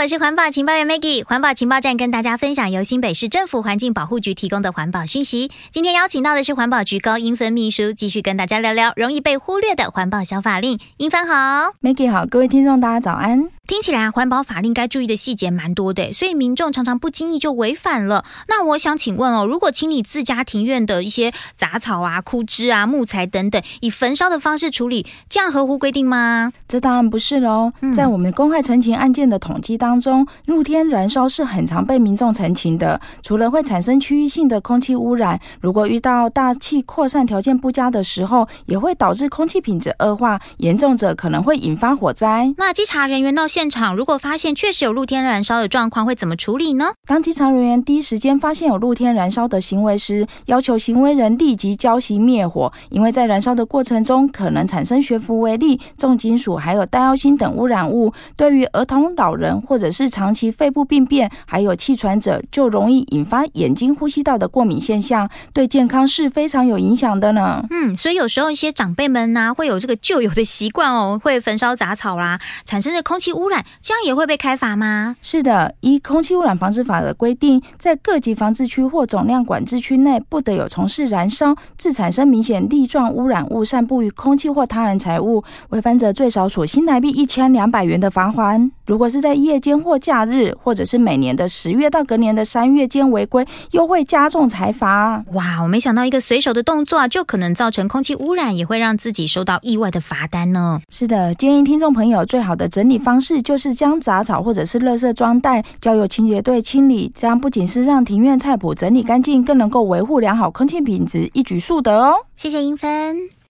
我是环保情报员 Maggie， 环保情报站跟大家分享由新北市政府环境保护局提供的环保讯息。今天邀请到的是环保局高英芬秘书，继续跟大家聊聊容易被忽略的环保小法令。英芬好。 Maggie 好，各位听众大家早安。 听起来环保法令该注意的细节蛮多的，所以民众常常不经意就违反了。那我想请问如果清理自家庭院的一些杂草啊、枯枝啊、木材等等，以焚烧的方式处理，这样合乎规定吗？ 这当然不是咯。在我们公害陈情案件的统计当中，露天燃烧是很常被民众陈情的。除了会产生区域性的空气污染，如果遇到大气扩散条件不佳的时候，也会导致空气品质恶化，严重者可能会引发火灾。 那稽查人员到现场，如果发现确实有露天燃烧的状况，会怎么处理呢？ 当稽查人员第一时间发现有露天燃烧的行为时，要求行为人立即浇熄灭火，因为在燃烧的过程中可能产生悬浮微粒、重金属还有戴奥辛等污染物，对于儿童、老人或者是长期肺部病变还有气喘者，就容易引发眼睛、呼吸道的过敏现象，对健康是非常有影响的呢。 所以有时候一些长辈们会有这个旧有的习惯会焚烧杂草啦，产生的空气污染，这样也会被开罚吗？ 是的，依空气污染防治法的规定，在各级防治区或总量管制区内，不得有从事燃烧致产生明显粒状污染物散布于空气或他人财物，违反者最少处新台币1200元的罚锾。如果是在夜间或假日，或者是每年的10月到隔年的3月间违规，又会加重裁罚。 哇，我没想到一个随手的动作就可能造成空气污染，也会让自己收到意外的罚单呢。 是的，建议听众朋友最好的整理方式就是将杂草或者是垃圾装袋交由清洁队清理，这样不仅是让庭院菜圃整理干净，更能够维护良好空气品质，一举数得哦。 谢谢英芬。